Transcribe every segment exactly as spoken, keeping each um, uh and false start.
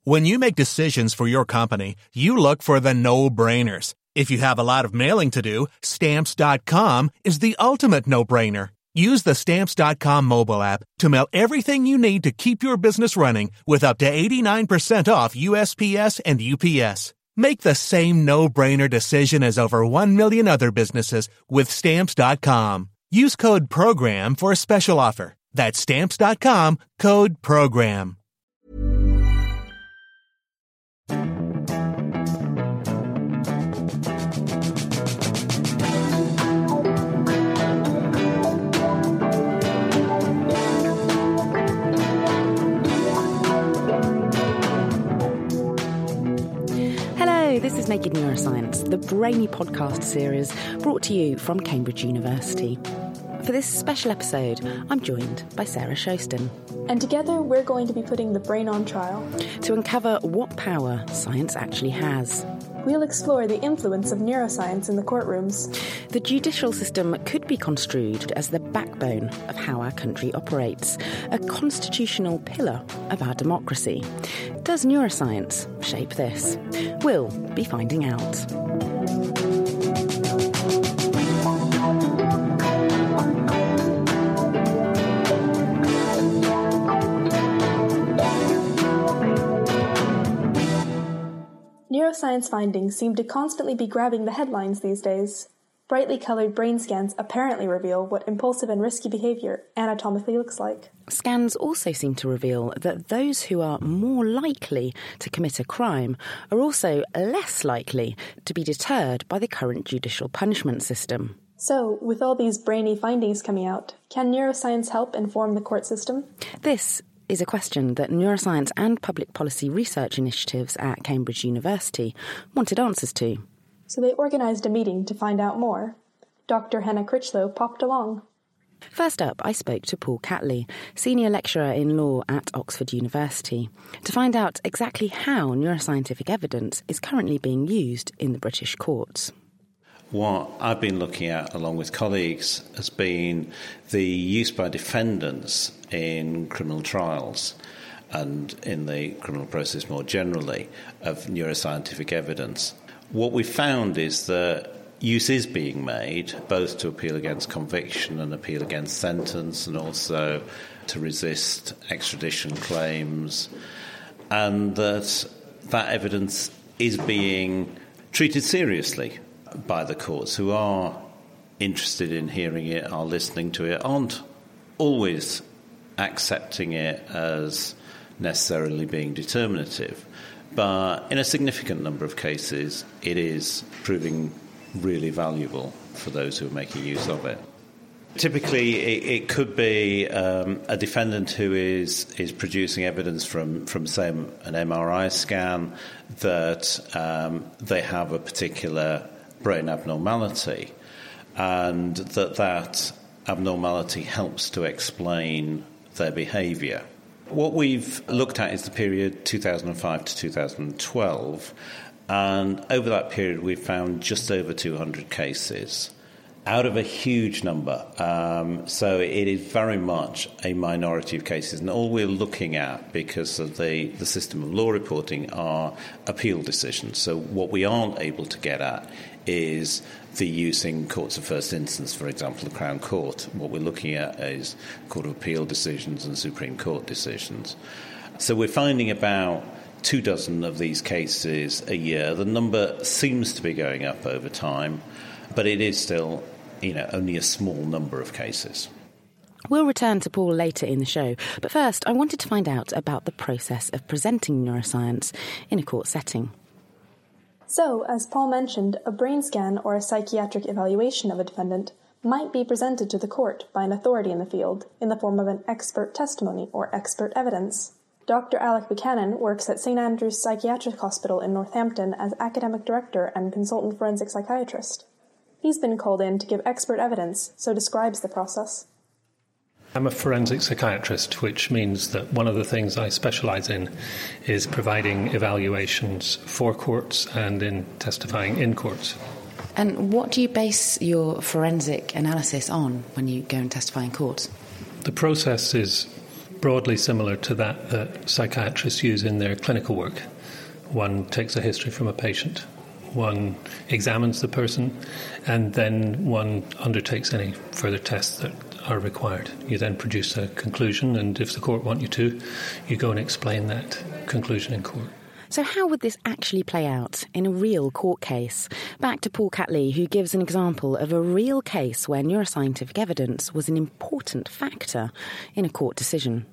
When you make decisions for your company, you look for the no-brainers. If you have a lot of mailing to do, Stamps dot com is the ultimate no-brainer. Use the Stamps dot com mobile app to mail everything you need to keep your business running with up to eighty-nine percent off U S P S and U P S. Make the same no-brainer decision as over one million other businesses with Stamps dot com. Use code PROGRAM for a special offer. That's Stamps dot com, code PROGRAM. This is Naked Neuroscience, the brainy podcast series brought to you from Cambridge University. For this special episode, I'm joined by Sarah Shoston. And together we're going to be putting the brain on trial. To uncover what power science actually has. We'll explore the influence of neuroscience in the courtrooms. The judicial system could be construed as the backbone of how our country operates, a constitutional pillar of our democracy. Does neuroscience shape this? We'll be finding out. Neuroscience findings seem to constantly be grabbing the headlines these days. Brightly coloured brain scans apparently reveal what impulsive and risky behaviour anatomically looks like. Scans also seem to reveal that those who are more likely to commit a crime are also less likely to be deterred by the current judicial punishment system. So, with all these brainy findings coming out, can neuroscience help inform the court system? This is a question that neuroscience and public policy research initiatives at Cambridge University wanted answers to. So they organised a meeting to find out more. Doctor Hannah Critchlow popped along. First up, I spoke to Paul Catley, Senior Lecturer in Law at Oxford University, to find out exactly how neuroscientific evidence is currently being used in the British courts. What I've been looking at, along with colleagues, has been the use by defendants in criminal trials and in the criminal process more generally of neuroscientific evidence. What we found is that use is being made both to appeal against conviction and appeal against sentence, and also to resist extradition claims, and that that evidence is being treated seriously by the courts, who are interested in hearing it, are listening to it, aren't always accepting it as necessarily being determinative. But in a significant number of cases, it is proving really valuable for those who are making use of it. Typically, it, it could be um, a defendant who is, is producing evidence from, from, say, an M R I scan that um, they have a particular brain abnormality, and that that abnormality helps to explain their behaviour. What we've looked at is the period two thousand five to two thousand twelve, and over that period we've found just over two hundred cases out of a huge number. Um, so it is very much a minority of cases, and all we're looking at, because of the, the system of law reporting, are appeal decisions. So what we aren't able to get at is the use in courts of first instance, for example, the Crown Court. What we're looking at is Court of Appeal decisions and Supreme Court decisions. So we're finding about two dozen of these cases a year. The number seems to be going up over time, but it is still, you know, only a small number of cases. We'll return to Paul later in the show, but first I wanted to find out about the process of presenting neuroscience in a court setting. So, as Paul mentioned, a brain scan or a psychiatric evaluation of a defendant might be presented to the court by an authority in the field in the form of an expert testimony or expert evidence. Doctor Alec Buchanan works at Saint Andrew's Psychiatric Hospital in Northampton as academic director and consultant forensic psychiatrist. He's been called in to give expert evidence, so describes the process. I'm a forensic psychiatrist, which means that one of the things I specialise in is providing evaluations for courts and in testifying in courts. And what do you base your forensic analysis on when you go and testify in court? The process is broadly similar to that that psychiatrists use in their clinical work. One takes a history from a patient, one examines the person, and then one undertakes any further tests that are required. You then produce a conclusion, and if the court want you to, you go and explain that conclusion in court. So how would this actually play out in a real court case? Back to Paul Catley, who gives an example of a real case where neuroscientific evidence was an important factor in a court decision.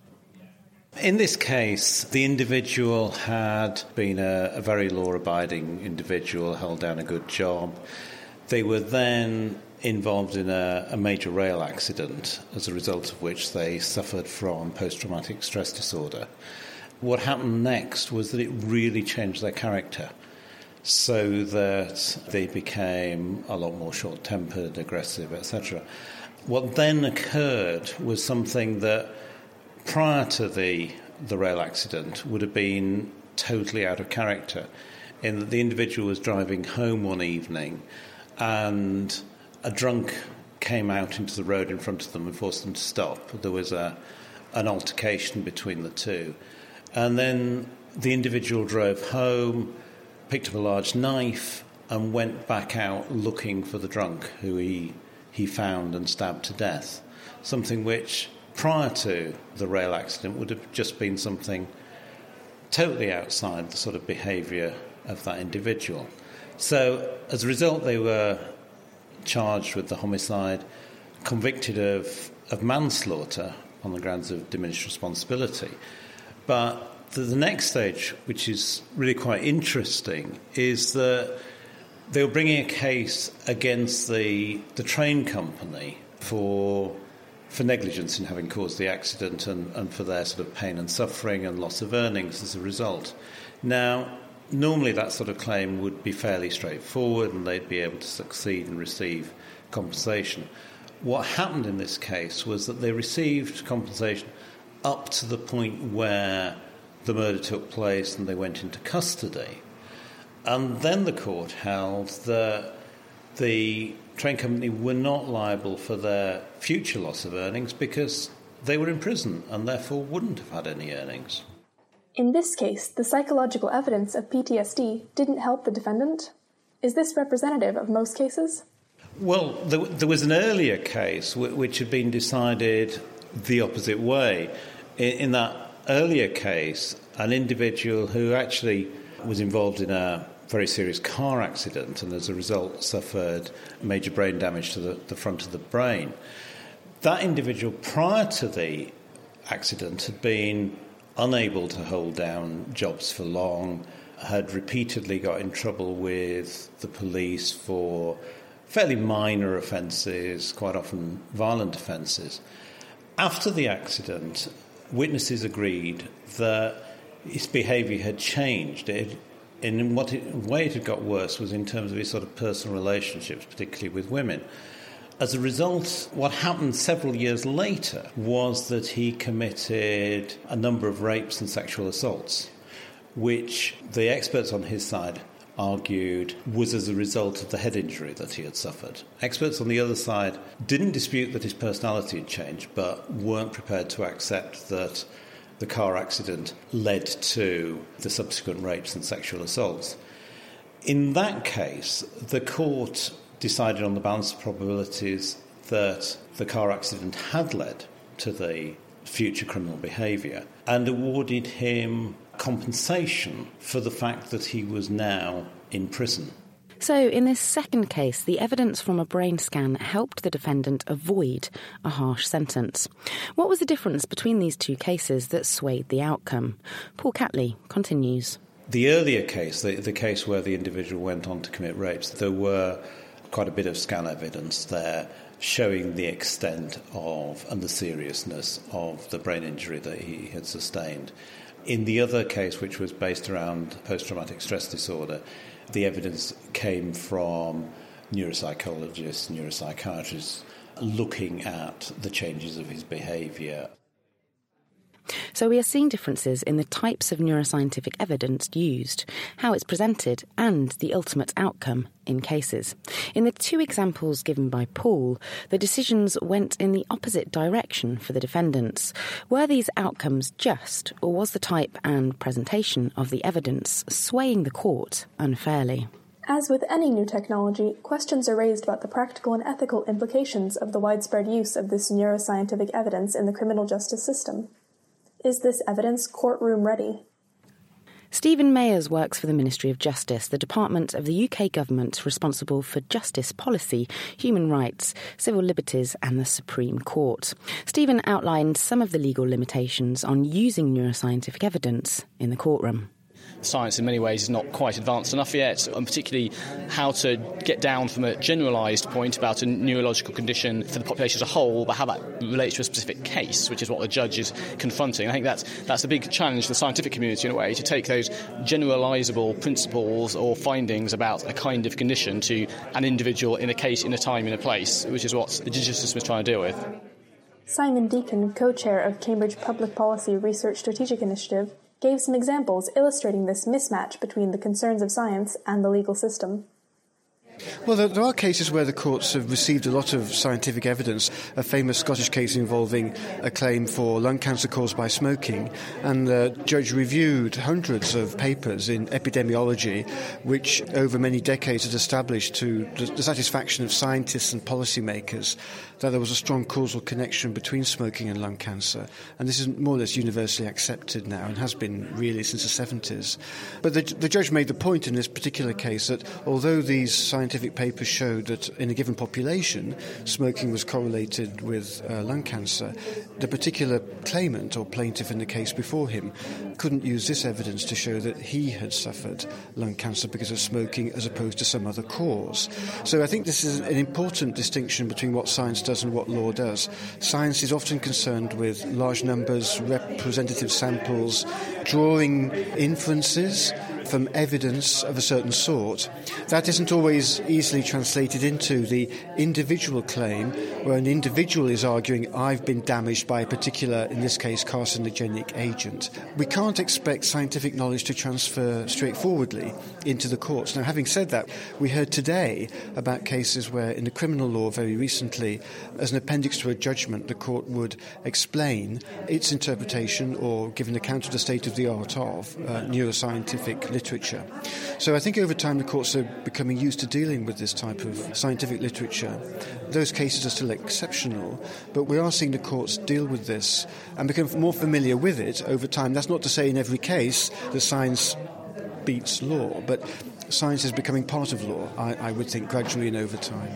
In this case, the individual had been a, a very law-abiding individual, held down a good job. They were then involved in a, a major rail accident, as a result of which they suffered from post-traumatic stress disorder. What happened next was that it really changed their character, so that they became a lot more short-tempered, aggressive, et cetera. What then occurred was something that, prior to the, the rail accident, would have been totally out of character, in that the individual was driving home one evening and a drunk came out into the road in front of them and forced them to stop. There was a, an altercation between the two. And then the individual drove home, picked up a large knife, and went back out looking for the drunk, who he, he found and stabbed to death. Something which, prior to the rail accident, would have just been something totally outside the sort of behaviour of that individual. So, as a result, they were charged with the homicide, convicted of, of manslaughter on the grounds of diminished responsibility. But the, the next stage, which is really quite interesting, is that they were bringing a case against the the train company for for negligence in having caused the accident and, and for their sort of pain and suffering and loss of earnings as a result. Now, normally that sort of claim would be fairly straightforward and they'd be able to succeed and receive compensation. What happened in this case was that they received compensation up to the point where the murder took place and they went into custody. And then the court held that the train company were not liable for their future loss of earnings because they were in prison and therefore wouldn't have had any earnings. In this case, the psychological evidence of P T S D didn't help the defendant. Is this representative of most cases? Well, there, there was an earlier case which had been decided the opposite way. In, in that earlier case, an individual who actually was involved in a very serious car accident and as a result suffered major brain damage to the, the front of the brain, that individual prior to the accident had been unable to hold down jobs for long, had repeatedly got in trouble with the police for fairly minor offences, quite often violent offences. After the accident, witnesses agreed that his behaviour had changed. It, in what it, way it had got worse was in terms of his sort of personal relationships, particularly with women. As a result, what happened several years later was that he committed a number of rapes and sexual assaults, which the experts on his side argued was as a result of the head injury that he had suffered. Experts on the other side didn't dispute that his personality had changed, but weren't prepared to accept that the car accident led to the subsequent rapes and sexual assaults. In that case, the court decided on the balance of probabilities that the car accident had led to the future criminal behaviour and awarded him compensation for the fact that he was now in prison. So, in this second case, the evidence from a brain scan helped the defendant avoid a harsh sentence. What was the difference between these two cases that swayed the outcome? Paul Catley continues. The earlier case, the, the case where the individual went on to commit rapes, there were quite a bit of scan evidence there showing the extent of and the seriousness of the brain injury that he had sustained. In the other case, which was based around post-traumatic stress disorder, the evidence came from neuropsychologists, neuropsychiatrists, looking at the changes of his behaviour. So we are seeing differences in the types of neuroscientific evidence used, how it's presented, and the ultimate outcome in cases. In the two examples given by Paul, the decisions went in the opposite direction for the defendants. Were these outcomes just, or was the type and presentation of the evidence swaying the court unfairly? As with any new technology, questions are raised about the practical and ethical implications of the widespread use of this neuroscientific evidence in the criminal justice system. Is this evidence courtroom ready? Stephen Mayers works for the Ministry of Justice, the department of the U K government responsible for justice policy, human rights, civil liberties and the Supreme Court. Stephen outlined some of the legal limitations on using neuroscientific evidence in the courtroom. Science in many ways is not quite advanced enough yet, and particularly how to get down from a generalised point about a neurological condition for the population as a whole, but how that relates to a specific case, which is what the judge is confronting. I think that's, that's a big challenge for the scientific community in a way, to take those generalisable principles or findings about a kind of condition to an individual in a case, in a time, in a place, which is what the judicial system is trying to deal with. Simon Deacon, co-chair of Cambridge Public Policy Research Strategic Initiative, gave some examples illustrating this mismatch between the concerns of science and the legal system. Well, there, there are cases where the courts have received a lot of scientific evidence. A famous Scottish case involving a claim for lung cancer caused by smoking, and the judge reviewed hundreds of papers in epidemiology, which over many decades had established to the, the satisfaction of scientists and policymakers that there was a strong causal connection between smoking and lung cancer. And this is more or less universally accepted now and has been really since the seventies. But the, the judge made the point in this particular case that although these scientific papers showed that in a given population smoking was correlated with uh, lung cancer, the particular claimant or plaintiff in the case before him couldn't use this evidence to show that he had suffered lung cancer because of smoking as opposed to some other cause. So I think this is an important distinction between what science does and what law does. Science is often concerned with large numbers, representative samples, drawing inferences from evidence of a certain sort. That isn't always easily translated into the individual claim, where an individual is arguing, I've been damaged by a particular, in this case, carcinogenic agent. We can't expect scientific knowledge to transfer straightforwardly into the courts. Now, having said that, we heard today about cases where, in the criminal law very recently, as an appendix to a judgment, the court would explain its interpretation or give an account of the state of the art of uh, neuroscientific literature. So I think over time the courts are becoming used to dealing with this type of scientific literature. Those cases are still exceptional, but we are seeing the courts deal with this and become more familiar with it over time. That's not to say in every case that science beats law, but science is becoming part of law, I, I would think, gradually and over time.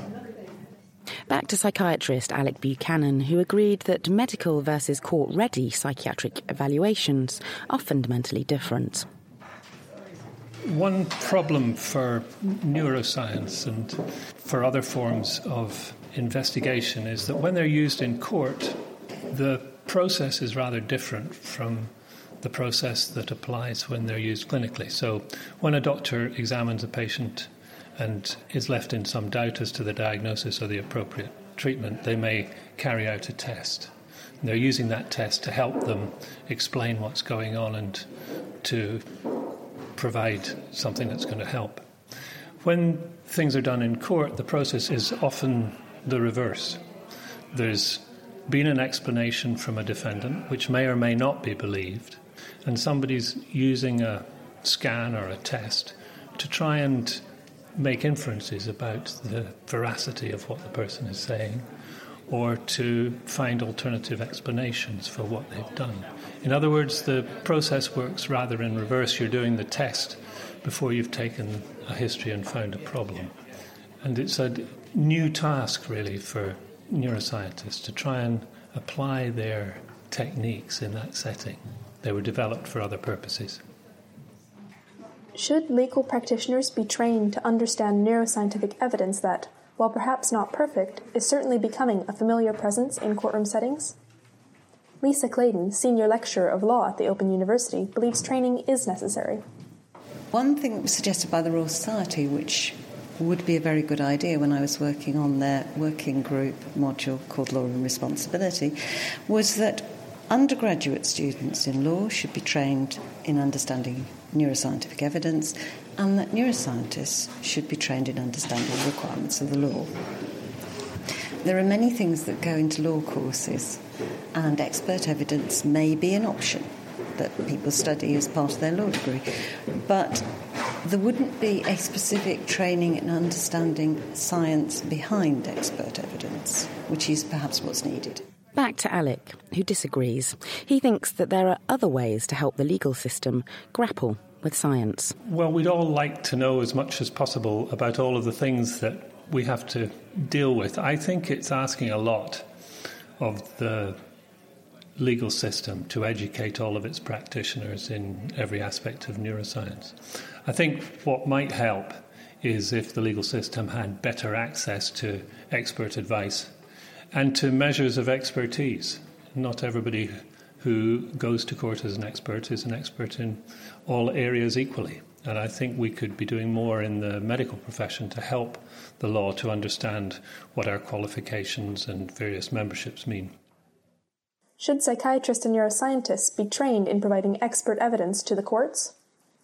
Back to psychiatrist Alec Buchanan, who agreed that medical versus court-ready psychiatric evaluations are fundamentally different. One problem for neuroscience and for other forms of investigation is that when they're used in court, the process is rather different from the process that applies when they're used clinically. So when a doctor examines a patient and is left in some doubt as to the diagnosis or the appropriate treatment, they may carry out a test. And they're using that test to help them explain what's going on and to provide something that's going to help. When things are done in court, the process is often the reverse. There's been an explanation from a defendant, which may or may not be believed, and somebody's using a scan or a test to try and make inferences about the veracity of what the person is saying, or to find alternative explanations for what they've done. In other words, the process works rather in reverse. You're doing the test before you've taken a history and found a problem. And it's a new task, really, for neuroscientists to try and apply their techniques in that setting. They were developed for other purposes. Should legal practitioners be trained to understand neuroscientific evidence that, while perhaps not perfect, is certainly becoming a familiar presence in courtroom settings? Lisa Clayton, Senior Lecturer of Law at the Open University, believes training is necessary. One thing that was suggested by the Royal Society, which would be a very good idea when I was working on their working group module called Law and Responsibility, was that undergraduate students in law should be trained in understanding neuroscientific evidence, and that neuroscientists should be trained in understanding the requirements of the law. There are many things that go into law courses, and expert evidence may be an option that people study as part of their law degree, but there wouldn't be a specific training in understanding science behind expert evidence, which is perhaps what's needed. Back to Alec, who disagrees. He thinks that there are other ways to help the legal system grapple with science. Well, we'd all like to know as much as possible about all of the things that we have to deal with. I think it's asking a lot of the legal system to educate all of its practitioners in every aspect of neuroscience. I think what might help is if the legal system had better access to expert advice and to measures of expertise. Not everybody who goes to court as an expert is an expert in all areas equally. And I think we could be doing more in the medical profession to help the law to understand what our qualifications and various memberships mean. Should psychiatrists and neuroscientists be trained in providing expert evidence to the courts?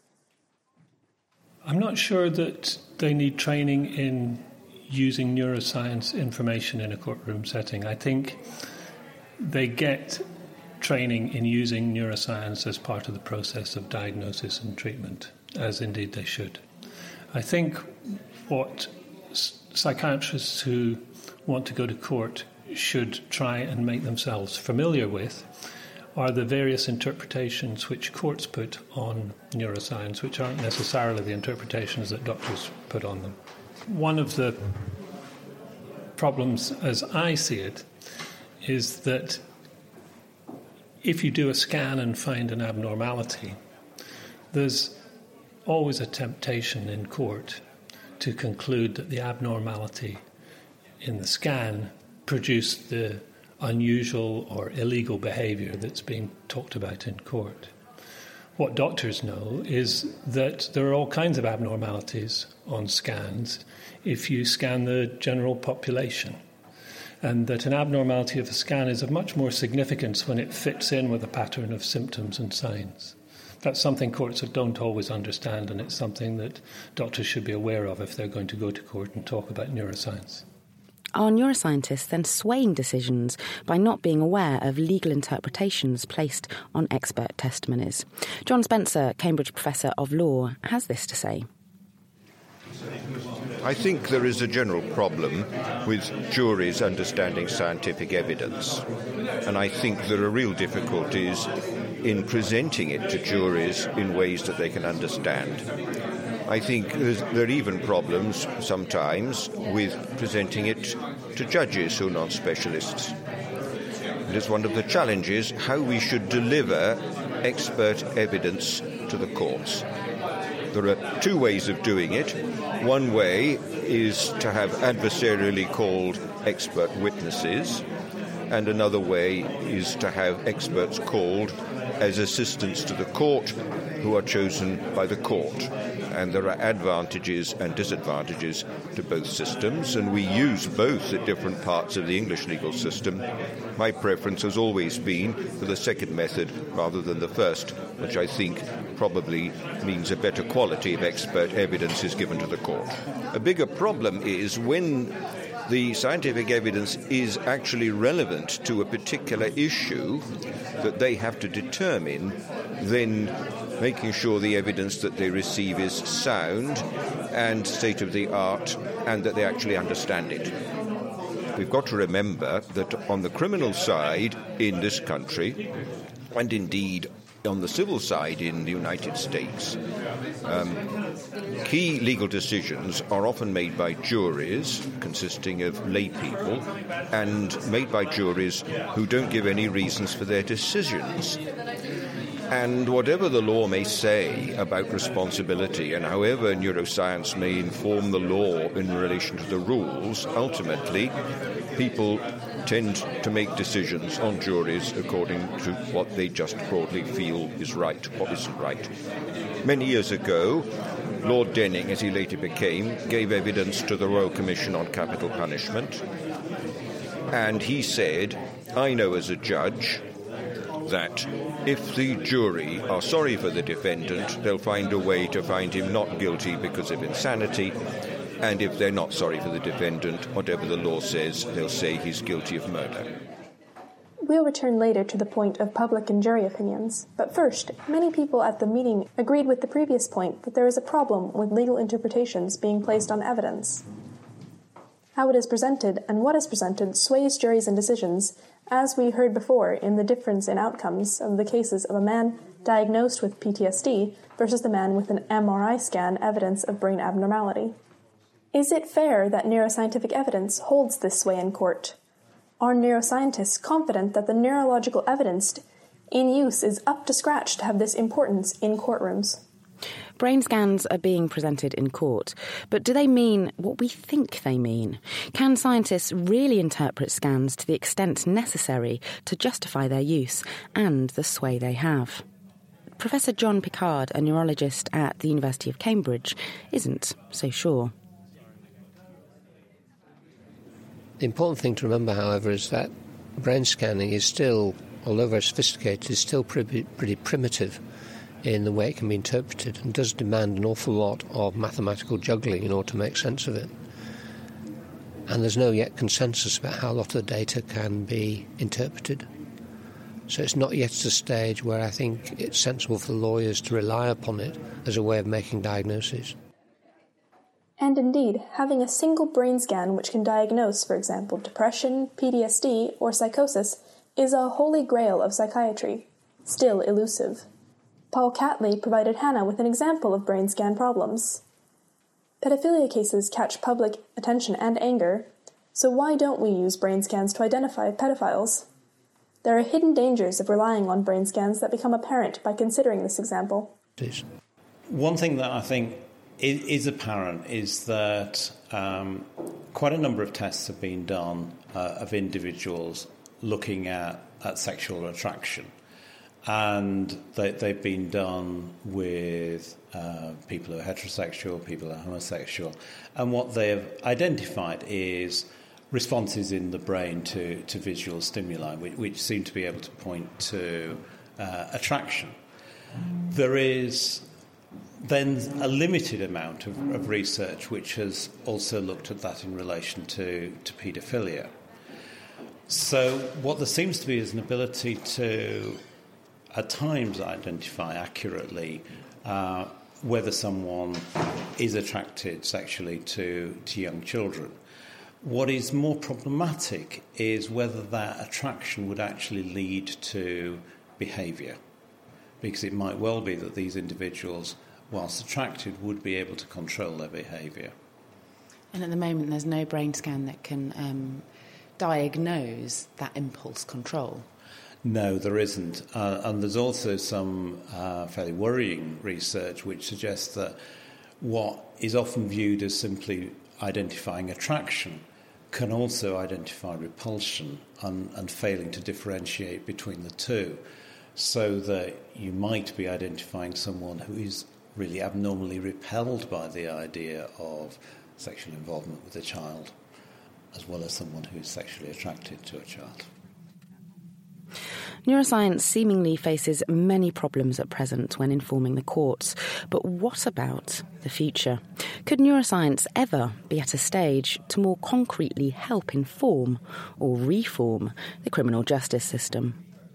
I'm not sure that they need training in using neuroscience information in a courtroom setting. I think they get training in using neuroscience as part of the process of diagnosis and treatment, as indeed they should. I think what psychiatrists who want to go to court should try and make themselves familiar with are the various interpretations which courts put on neuroscience, which aren't necessarily the interpretations that doctors put on them. One of the problems, as I see it, is that if you do a scan and find an abnormality, there's always a temptation in court to conclude that the abnormality in the scan produced the unusual or illegal behaviour that's being talked about in court. What doctors know is that there are all kinds of abnormalities on scans if you scan the general population, and that an abnormality of a scan is of much more significance when it fits in with a pattern of symptoms and signs. That's something courts don't always understand, and it's something that doctors should be aware of if they're going to go to court and talk about neuroscience. Are neuroscientists then swaying decisions by not being aware of legal interpretations placed on expert testimonies? John Spencer, Cambridge Professor of Law, has this to say. I think there is a general problem with juries understanding scientific evidence, and I think there are real difficulties in presenting it to juries in ways that they can understand. I think there are even problems sometimes with presenting it to judges who are not specialists. It is one of the challenges how we should deliver expert evidence to the courts. There are two ways of doing it. One way is to have adversarially called expert witnesses, and another way is to have experts called as assistants to the court who are chosen by the court. And there are advantages and disadvantages to both systems, and we use both at different parts of the English legal system. My preference has always been for the second method rather than the first, which I think probably means a better quality of expert evidence is given to the court. A bigger problem is when the scientific evidence is actually relevant to a particular issue that they have to determine, then making sure the evidence that they receive is sound and state-of-the-art and that they actually understand it. We've got to remember that on the criminal side in this country, and indeed on the civil side in the United States, um, key legal decisions are often made by juries consisting of lay people and made by juries who don't give any reasons for their decisions. And whatever the law may say about responsibility and however neuroscience may inform the law in relation to the rules, ultimately people tend to make decisions on juries according to what they just broadly feel is right or isn't right. Many years ago, Lord Denning, as he later became, gave evidence to the Royal Commission on Capital Punishment, and he said, I know as a judge that if the jury are sorry for the defendant, they'll find a way to find him not guilty because of insanity, and if they're not sorry for the defendant, whatever the law says, they'll say he's guilty of murder. We'll return later to the point of public and jury opinions, but first, many people at the meeting agreed with the previous point that there is a problem with legal interpretations being placed on evidence. How it is presented and what is presented sways juries and decisions, as we heard before in the difference in outcomes of the cases of a man diagnosed with P T S D versus the man with an M R I scan evidence of brain abnormality. Is it fair that neuroscientific evidence holds this sway in court? Are neuroscientists confident that the neurological evidence in use is up to scratch to have this importance in courtrooms? Brain scans are being presented in court, but do they mean what we think they mean? Can scientists really interpret scans to the extent necessary to justify their use and the sway they have? Professor John Pickard, a neurologist at the University of Cambridge, isn't so sure. The important thing to remember, however, is that brain scanning is still, although very sophisticated, is still pretty, pretty primitive in the way it can be interpreted and does demand an awful lot of mathematical juggling in order to make sense of it. And there's no yet consensus about how a lot of the data can be interpreted. So it's not yet at a stage where I think it's sensible for the lawyers to rely upon it as a way of making diagnoses. And indeed, having a single brain scan which can diagnose, for example, depression, P T S D, or psychosis is a holy grail of psychiatry, still elusive. Paul Catley provided Hannah with an example of brain scan problems. Pedophilia cases catch public attention and anger, so why don't we use brain scans to identify pedophiles? There are hidden dangers of relying on brain scans that become apparent by considering this example. One thing that I think is apparent is that um, quite a number of tests have been done uh, of individuals looking at, at sexual attraction. And they, they've been done with uh, people who are heterosexual, people who are homosexual. And what they have identified is responses in the brain to, to visual stimuli, which, which seem to be able to point to uh, attraction. There is then a limited amount of, of research which has also looked at that in relation to, to paedophilia. So what there seems to be is an ability to at times identify accurately uh, whether someone is attracted sexually to, to young children. What is more problematic is whether that attraction would actually lead to behaviour, because it might well be that these individuals, whilst attracted, would be able to control their behaviour. And at the moment there's no brain scan that can um, diagnose that impulse control. No, there isn't. Uh, and there's also some uh, fairly worrying research which suggests that what is often viewed as simply identifying attraction can also identify repulsion and, and failing to differentiate between the two, so that you might be identifying someone who is really abnormally repelled by the idea of sexual involvement with a child, as well as someone who's sexually attracted to a child. Neuroscience seemingly faces many problems at present when informing the courts. But what about the future? Could neuroscience ever be at a stage to more concretely help inform or reform the criminal justice system?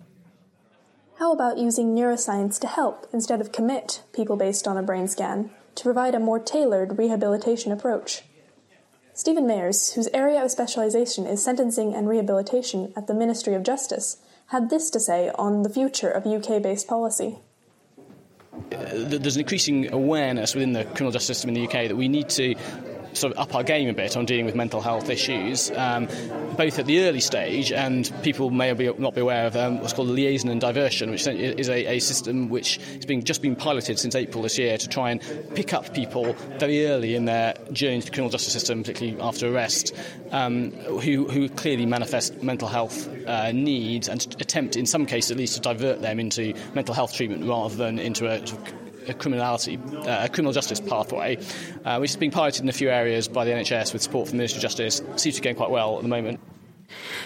How about using neuroscience to help instead of commit people based on a brain scan to provide a more tailored rehabilitation approach? Stephen Mayers, whose area of specialization is sentencing and rehabilitation at the Ministry of Justice, had this to say on the future of U K-based policy. Uh, there's an increasing awareness within the criminal justice system in the U K that we need to sort of up our game a bit on dealing with mental health issues, um, both at the early stage, and people may be, not be aware of um, what's called liaison and diversion, which is a, a system which has been, just been piloted since April this year to try and pick up people very early in their journey to the criminal justice system, particularly after arrest, um, who, who clearly manifest mental health uh, needs, and attempt, in some cases at least, to divert them into mental health treatment rather than into a sort of a criminality, uh, a criminal justice pathway, uh, which is being piloted in a few areas by the N H S with support from the Ministry of Justice. Seems to be going quite well at the moment.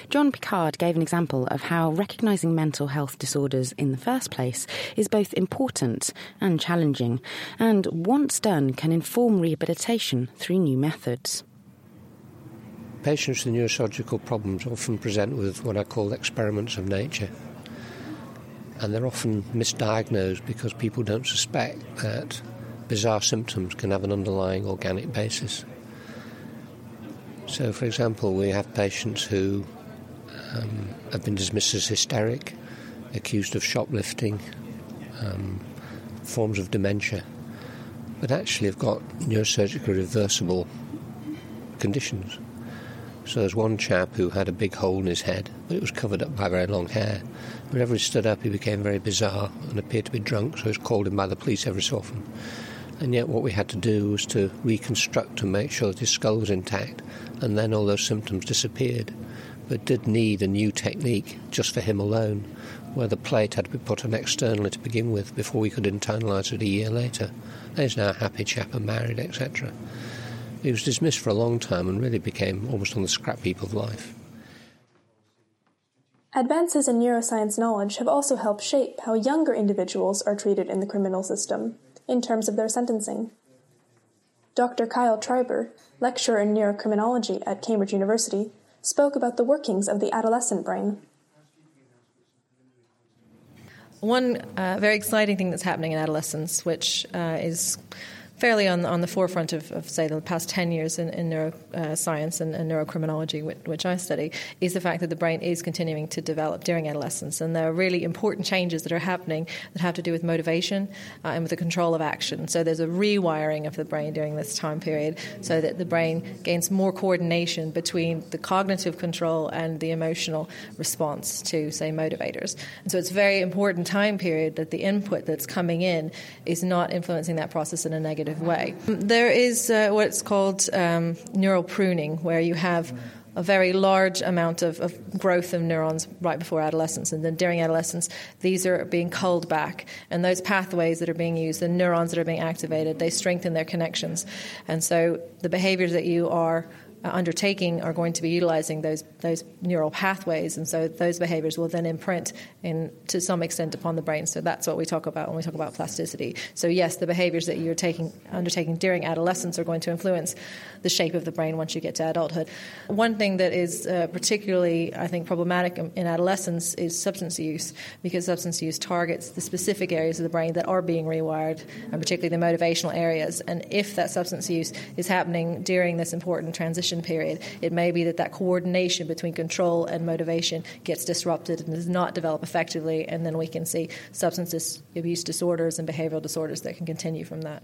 John Pickard gave an example of how recognising mental health disorders in the first place is both important and challenging, and once done can inform rehabilitation through new methods. Patients with neurosurgical problems often present with what I call experiments of nature. And they're often misdiagnosed because people don't suspect that bizarre symptoms can have an underlying organic basis. So, for example, we have patients who um, have been dismissed as hysteric, accused of shoplifting, um, forms of dementia, but actually have got neurosurgically reversible conditions. So there's one chap who had a big hole in his head, but it was covered up by very long hair. Whenever he stood up, he became very bizarre and appeared to be drunk, so he was called in by the police every so often. And yet what we had to do was to reconstruct and make sure that his skull was intact, and then all those symptoms disappeared. But did need a new technique just for him alone, where the plate had to be put on externally to begin with before we could internalise it a year later. And he's now a happy chap and married, et cetera. He was dismissed for a long time and really became almost on the scrap heap of life. Advances in neuroscience knowledge have also helped shape how younger individuals are treated in the criminal system, in terms of their sentencing. Doctor Kyle Triber, lecturer in neurocriminology at Cambridge University, spoke about the workings of the adolescent brain. One uh, very exciting thing that's happening in adolescence, which uh, is fairly on, on the forefront of, of, say, the past ten years in, in neuroscience uh, and, and neurocriminology, which, which I study, is the fact that the brain is continuing to develop during adolescence. And there are really important changes that are happening that have to do with motivation uh, and with the control of action. So there's a rewiring of the brain during this time period so that the brain gains more coordination between the cognitive control and the emotional response to, say, motivators. And so it's a very important time period that the input that's coming in is not influencing that process in a negative way. There is uh, what's called um, neural pruning, where you have a very large amount of, of growth of neurons right before adolescence, and then during adolescence these are being culled back, and those pathways that are being used, the neurons that are being activated, they strengthen their connections, and so the behaviors that you are Uh, undertaking are going to be utilizing those those neural pathways, and so those behaviors will then imprint in to some extent upon the brain. So that's what we talk about when we talk about plasticity. So yes, the behaviors that you're taking undertaking during adolescence are going to influence the shape of the brain once you get to adulthood. One thing that is uh, particularly, I think, problematic in adolescence is substance use, because substance use targets the specific areas of the brain that are being rewired, and particularly the motivational areas. And if that substance use is happening during this important transition period, it may be that that coordination between control and motivation gets disrupted and does not develop effectively, and then we can see substance abuse disorders and behavioral disorders that can continue from that.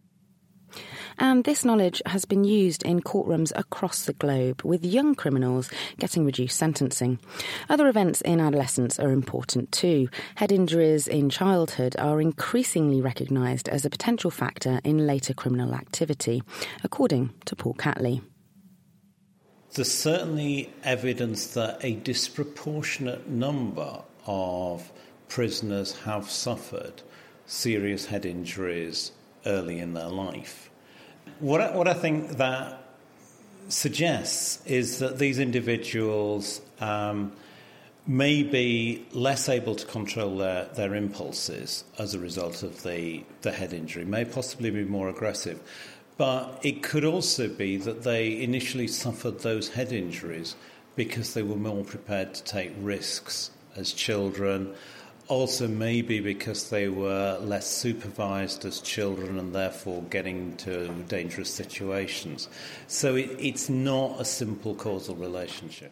And this knowledge has been used in courtrooms across the globe, with young criminals getting reduced sentencing. Other events in adolescence are important too. Head injuries in childhood are increasingly recognised as a potential factor in later criminal activity, according to Paul Catley. There's certainly evidence that a disproportionate number of prisoners have suffered serious head injuries early in their life. What I, what I think that suggests is that these individuals um, may be less able to control their, their impulses as a result of the, the head injury, may possibly be more aggressive. But it could also be that they initially suffered those head injuries because they were more prepared to take risks as children. Also maybe because they were less supervised as children and therefore getting into dangerous situations. So it, it's not a simple causal relationship.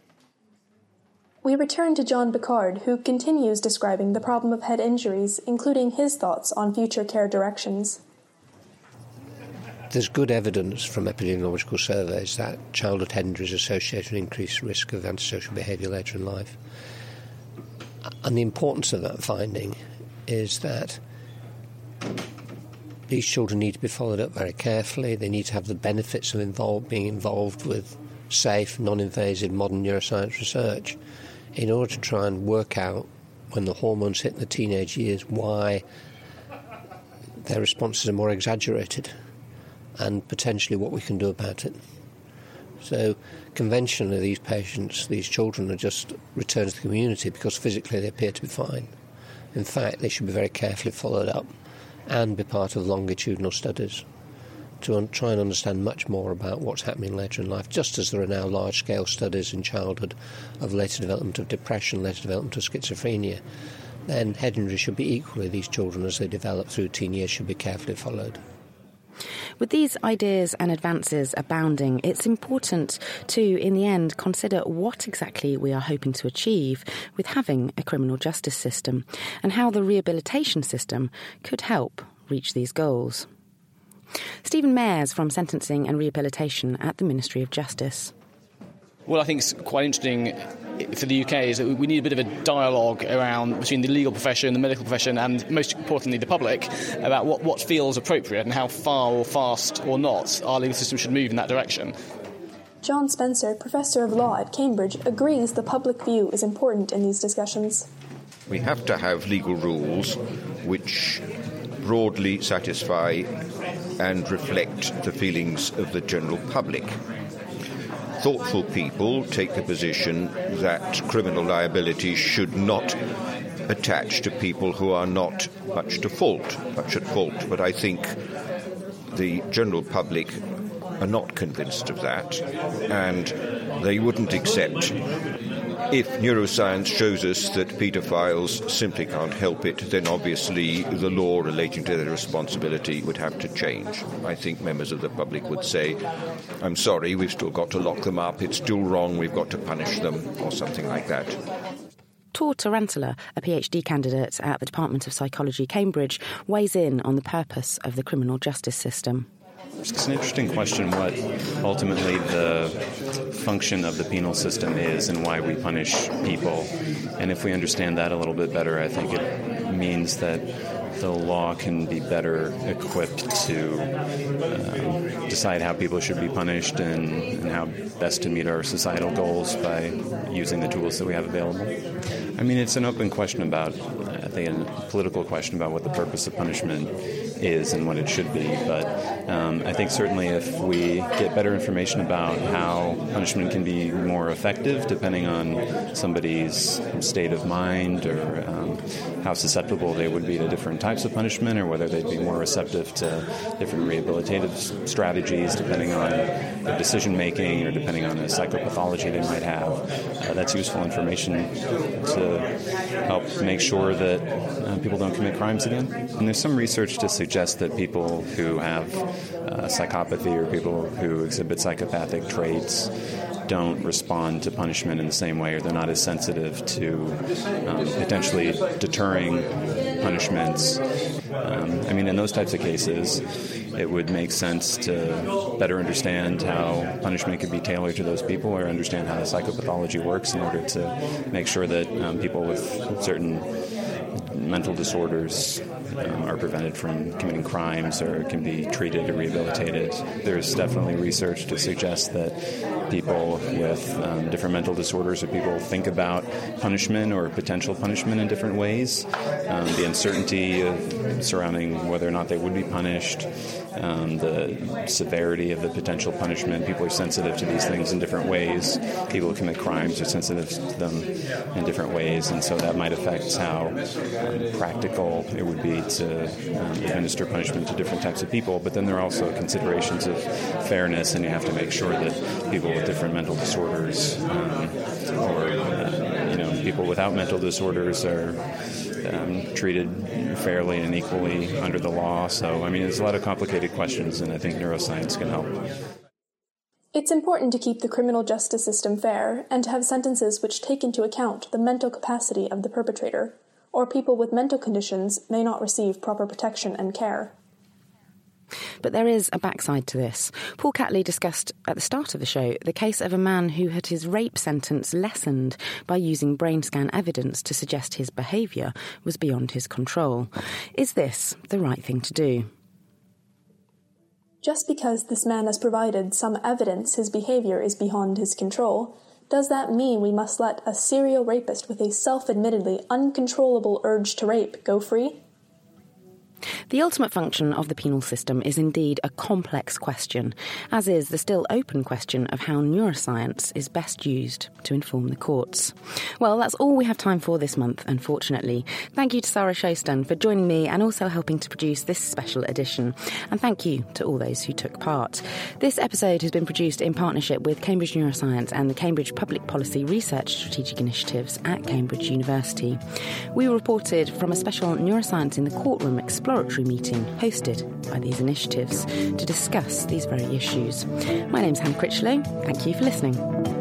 We return to John Pickard, who continues describing the problem of head injuries, including his thoughts on future care directions. There's good evidence from epidemiological surveys that childhood head injuries associate with increased risk of antisocial behaviour later in life. And the importance of that finding is that these children need to be followed up very carefully. They need to have the benefits of involved, being involved with safe, non-invasive modern neuroscience research in order to try and work out, when the hormones hit the teenage years, why their responses are more exaggerated, and potentially what we can do about it. So conventionally these patients, these children, are just returned to the community because physically they appear to be fine. In fact, they should be very carefully followed up and be part of longitudinal studies to un- try and understand much more about what's happening later in life, just as there are now large-scale studies in childhood of later development of depression, later development of schizophrenia. Then head injury should be equally, these children as they develop through teen years should be carefully followed. With these ideas and advances abounding, it's important to, in the end, consider what exactly we are hoping to achieve with having a criminal justice system and how the rehabilitation system could help reach these goals. Stephen Mayers from Sentencing and Rehabilitation at the Ministry of Justice. What I think is quite interesting for the U K is that we need a bit of a dialogue around between the legal profession, the medical profession, and most importantly the public about what, what feels appropriate and how far or fast or not our legal system should move in that direction. John Spencer, Professor of Law at Cambridge, agrees the public view is important in these discussions. We have to have legal rules which broadly satisfy and reflect the feelings of the general public. Thoughtful people take the position that criminal liability should not attach to people who are not much to fault, much at fault. But I think the general public are not convinced of that, and they wouldn't accept if neuroscience shows us that paedophiles simply can't help it, then obviously the law relating to their responsibility would have to change. I think members of the public would say, I'm sorry, we've still got to lock them up, it's still wrong, we've got to punish them, or something like that. Tor Tarantula, a PhD candidate at the Department of Psychology, Cambridge, weighs in on the purpose of the criminal justice system. It's an interesting question what ultimately the function of the penal system is and why we punish people. And if we understand that a little bit better, I think it means that the law can be better equipped to uh, decide how people should be punished and, and how best to meet our societal goals by using the tools that we have available. I mean, it's an open question about, I think, a political question about what the purpose of punishment is and what it should be. But um, I think certainly if we get better information about how punishment can be more effective, depending on somebody's state of mind or um, how susceptible they would be to different types of punishment, or whether they'd be more receptive to different rehabilitative strategies, depending on their decision-making or depending on the psychopathology they might have. Uh, that's useful information to help make sure that uh, people don't commit crimes again. And there's some research to suggest that people who have uh, psychopathy or people who exhibit psychopathic traits don't respond to punishment in the same way, or they're not as sensitive to um, potentially deterring punishments. Um, I mean, in those types of cases, it would make sense to better understand how punishment could be tailored to those people, or understand how the psychopathology works in order to make sure that um, people with certain mental disorders um, are prevented from committing crimes or can be treated or rehabilitated. There's definitely research to suggest that people with um, different mental disorders or people think about punishment or potential punishment in different ways. Um, the uncertainty of surrounding whether or not they would be punished, um, the severity of the potential punishment. People are sensitive to these things in different ways. People who commit crimes are sensitive to them in different ways, and so that might affect how um, practical it would be to um, administer punishment to different types of people. But then there are also considerations of fairness, and you have to make sure that people with different mental disorders um, or uh, you know people without mental disorders are um, treated fairly and equally under the law. So, I mean, there's a lot of complicated questions, and I think neuroscience can help. It's important to keep the criminal justice system fair and to have sentences which take into account the mental capacity of the perpetrator, or people with mental conditions may not receive proper protection and care. But there is a backside to this. Paul Catley discussed at the start of the show the case of a man who had his rape sentence lessened by using brain scan evidence to suggest his behaviour was beyond his control. Is this the right thing to do? Just because this man has provided some evidence his behaviour is beyond his control, does that mean we must let a serial rapist with a self-admittedly uncontrollable urge to rape go free? The ultimate function of the penal system is indeed a complex question, as is the still open question of how neuroscience is best used to inform the courts. Well, that's all we have time for this month, unfortunately. Thank you to Sarah Shostan for joining me and also helping to produce this special edition. And thank you to all those who took part. This episode has been produced in partnership with Cambridge Neuroscience and the Cambridge Public Policy Research Strategic Initiatives at Cambridge University. We reported from a special Neuroscience in the Courtroom exploratory meeting hosted by these initiatives to discuss these very issues. My name's Hannah Critchlow. Thank you for listening.